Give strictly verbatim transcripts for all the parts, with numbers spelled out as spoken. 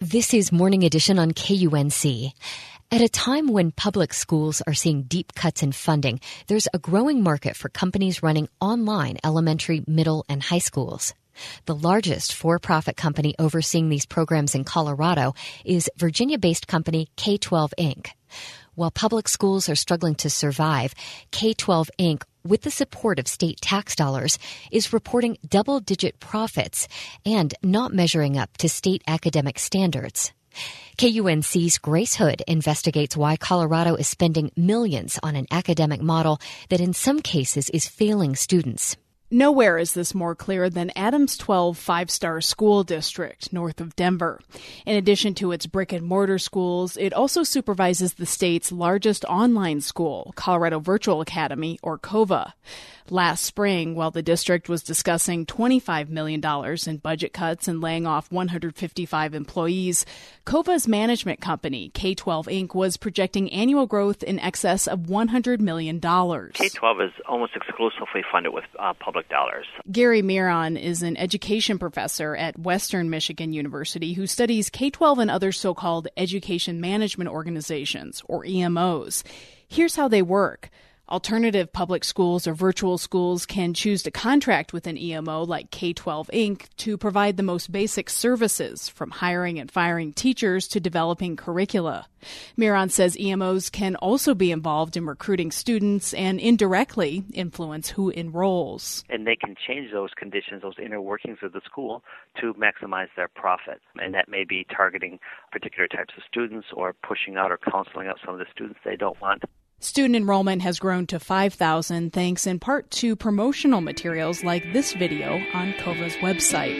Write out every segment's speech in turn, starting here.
This is Morning Edition on K U N C. At a time when public schools are seeing deep cuts in funding, there's a growing market for companies running online elementary, middle, and high schools. The largest for-profit company overseeing these programs in Colorado is Virginia-based company K twelve Incorporated. While public schools are struggling to survive, K twelve Incorporated, with the support of state tax dollars, is reporting double-digit profits and not measuring up to state academic standards. K U N C's Grace Hood investigates why Colorado is spending millions on an academic model that in some cases is failing students. Nowhere is this more clear than Adams twelve five-star school district north of Denver. In addition to its brick-and-mortar schools, it also supervises the state's largest online school, Colorado Virtual Academy, or COVA. Last spring, while the district was discussing twenty-five million dollars in budget cuts and laying off one hundred fifty-five employees, COVA's management company, K twelve Incorporated, was projecting annual growth in excess of one hundred million dollars. K twelve is almost exclusively funded with uh, public dollars. Gary Miron is an education professor at Western Michigan University who studies K twelve and other so-called education management organizations, or E M Os. Here's how they work. Alternative public schools or virtual schools can choose to contract with an E M O like K twelve Incorporated to provide the most basic services, from hiring and firing teachers to developing curricula. Miron says E M Os can also be involved in recruiting students and indirectly influence who enrolls. And they can change those conditions, those inner workings of the school, to maximize their profit. And that may be targeting particular types of students or pushing out or counseling out some of the students they don't want. Student enrollment has grown to five thousand thanks in part to promotional materials like this video on COVA's website.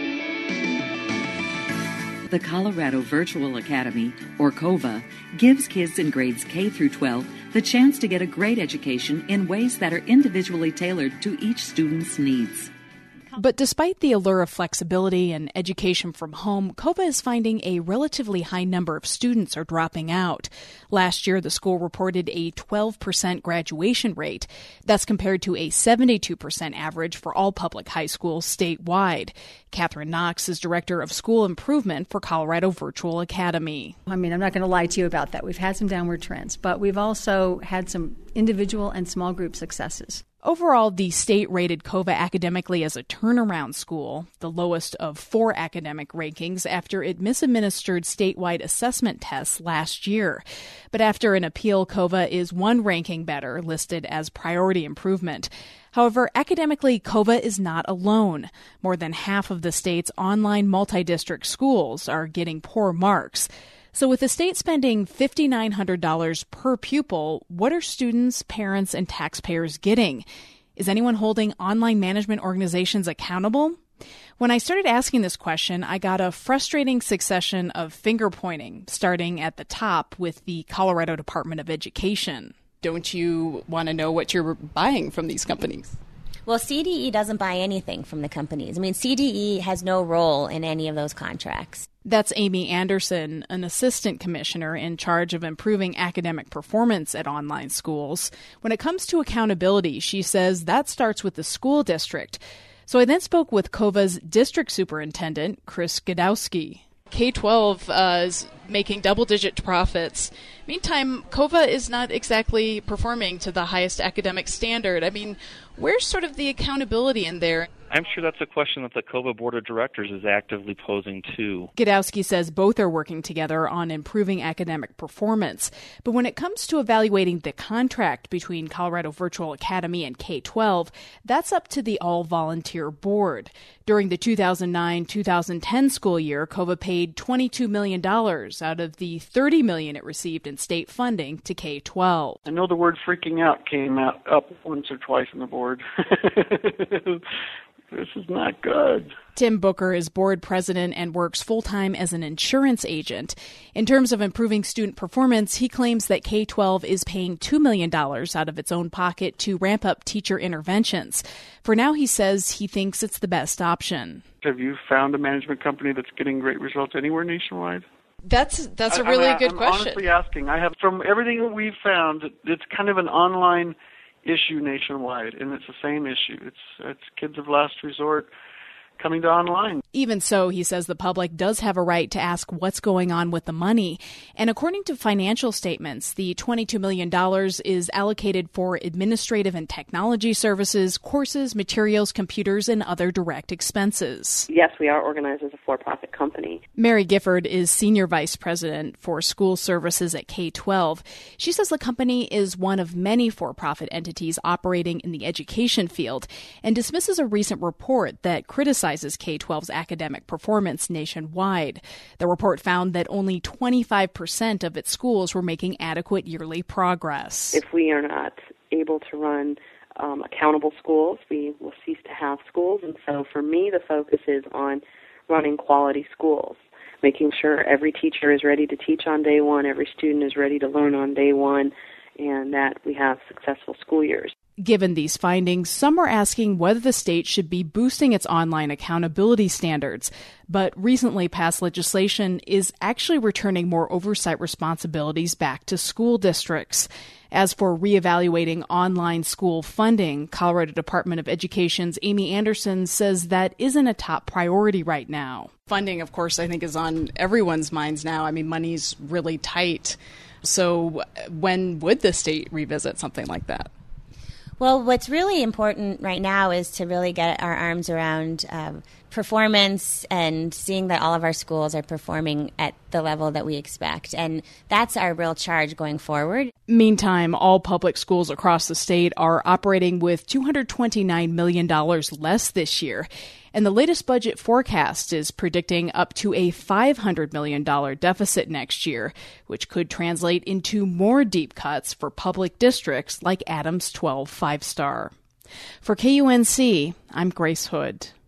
The Colorado Virtual Academy, or COVA, gives kids in grades K through twelve the chance to get a great education in ways that are individually tailored to each student's needs. But despite the allure of flexibility and education from home, COVA is finding a relatively high number of students are dropping out. Last year, the school reported a twelve percent graduation rate. That's compared to a seventy-two percent average for all public high schools statewide. Catherine Knox is Director of School Improvement for Colorado Virtual Academy. I mean, I'm not going to lie to you about that. We've had some downward trends, but we've also had some individual and small group successes. Overall, the state rated COVA academically as a turnaround school, the lowest of four academic rankings after it misadministered statewide assessment tests last year. But after an appeal, COVA is one ranking better, listed as priority improvement. However, academically, COVA is not alone. More than half of the state's online multi-district schools are getting poor marks. So with the state spending five thousand nine hundred dollars per pupil, what are students, parents, and taxpayers getting? Is anyone holding online management organizations accountable? When I started asking this question, I got a frustrating succession of finger-pointing, starting at the top with the Colorado Department of Education. Don't you want to know what you're buying from these companies? Well, C D E doesn't buy anything from the companies. I mean, C D E has no role in any of those contracts. That's Amy Anderson, an assistant commissioner in charge of improving academic performance at online schools. When it comes to accountability, she says that starts with the school district. So I then spoke with COVA's district superintendent, Chris Gadowski. K twelve uh, is making double-digit profits. Meantime, COVA is not exactly performing to the highest academic standard. I mean, where's sort of the accountability in there? I'm sure that's a question that the COVA Board of Directors is actively posing too. Gadowski says both are working together on improving academic performance. But when it comes to evaluating the contract between Colorado Virtual Academy and K twelve, that's up to the all-volunteer board. During the two thousand nine two thousand ten school year, COVA paid twenty-two million dollars out of the thirty million dollars it received in state funding to K twelve. I know the word freaking out came out up once or twice on the board. This is not good. Tim Booker is board president and works full-time as an insurance agent. In terms of improving student performance, he claims that K twelve is paying two million dollars out of its own pocket to ramp up teacher interventions. For now, he says he thinks it's the best option. Have you found a management company that's getting great results anywhere nationwide? That's that's a really I, I, good I'm question. honestly asking. I have, from everything that we've found, it's kind of an online issue nationwide, and it's the same issue. It's it's kids of last resort, coming to online. Even so, he says the public does have a right to ask what's going on with the money. And according to financial statements, the twenty-two million dollars is allocated for administrative and technology services, courses, materials, computers, and other direct expenses. Yes, we are organized as a for-profit company. Mary Gifford is Senior Vice President for School Services at K twelve. She says the company is one of many for-profit entities operating in the education field and dismisses a recent report that criticizes K twelve's academic performance nationwide. The report found that only twenty-five percent of its schools were making adequate yearly progress. If we are not able to run um, accountable schools, we will cease to have schools. And so for me, the focus is on running quality schools, making sure every teacher is ready to teach on day one, every student is ready to learn on day one, and that we have successful school years. Given these findings, some are asking whether the state should be boosting its online accountability standards. But recently passed legislation is actually returning more oversight responsibilities back to school districts. As for reevaluating online school funding, Colorado Department of Education's Amy Anderson says that isn't a top priority right now. Funding, of course, I think is on everyone's minds now. I mean, money's really tight. So when would the state revisit something like that? Well, what's really important right now is to really get our arms around um, performance and seeing that all of our schools are performing at the level that we expect. And that's our real charge going forward. Meantime, all public schools across the state are operating with two hundred twenty-nine million dollars less this year. And the latest budget forecast is predicting up to a five hundred million dollars deficit next year, which could translate into more deep cuts for public districts like Adams twelve Five Star. For K U N C, I'm Grace Hood.